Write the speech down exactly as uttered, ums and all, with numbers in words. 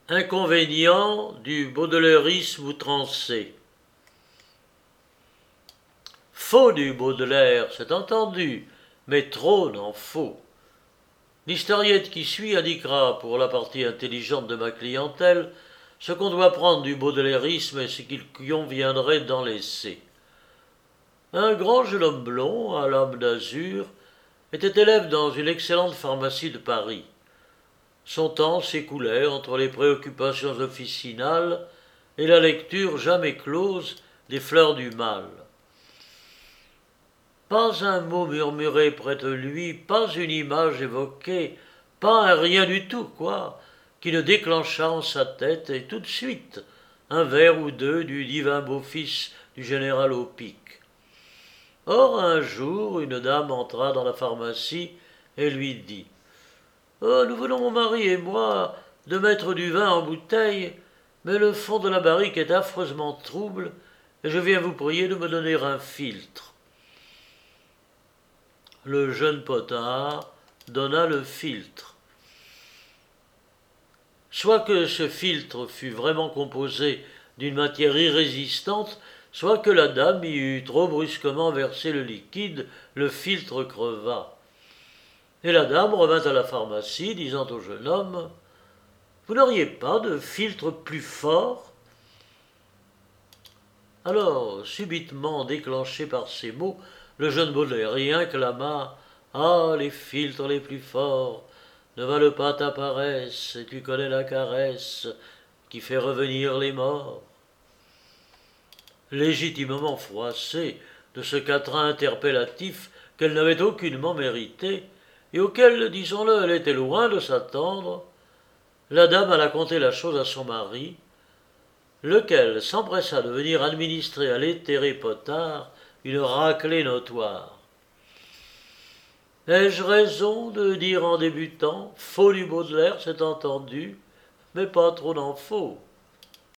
Inconvénient du baudelarisme outrancé. Faux du Baudelaire, c'est entendu, mais trop n'en faut. L'historiette qui suit indiquera, pour la partie intelligente de ma clientèle, ce qu'on doit prendre du baudelarisme et ce qu'il conviendrait d'en laisser. Un grand jeune homme blond, à l'âme d'azur, était élève dans une excellente pharmacie de Paris. Son temps s'écoulait entre les préoccupations officinales et la lecture jamais close des fleurs du mal. Pas un mot murmuré près de lui, pas une image évoquée, pas un rien du tout, quoi, qui ne déclenchât en sa tête, et tout de suite, un vers ou deux du divin beau-fils du général au pic. Or, un jour, une dame entra dans la pharmacie et lui dit « Oh, nous venons, mon mari et moi, de mettre du vin en bouteille, mais le fond de la barrique est affreusement trouble, et je viens vous prier de me donner un philtre. » Le jeune potard donna le philtre. Soit que ce philtre fût vraiment composé d'une matière irrésistante, soit que la dame y eût trop brusquement versé le liquide, le philtre creva. Et la dame revint à la pharmacie, disant au jeune homme « Vous n'auriez pas de philtre plus fort ?» Alors, subitement déclenché par ces mots, le jeune baudelairien clama « Ah, les philtres les plus forts ne valent pas ta paresse, et tu connais la caresse qui fait revenir les morts. » Légitimement froissée de ce quatrain interpellatif qu'elle n'avait aucunement mérité, et auquel, disons-le, elle était loin de s'attendre, la dame alla conter la chose à son mari, lequel s'empressa de venir administrer à l'éthéré potard une raclée notoire. Ai-je raison de dire en débutant, faux du Baudelaire, c'est entendu, mais pas trop n'en faut.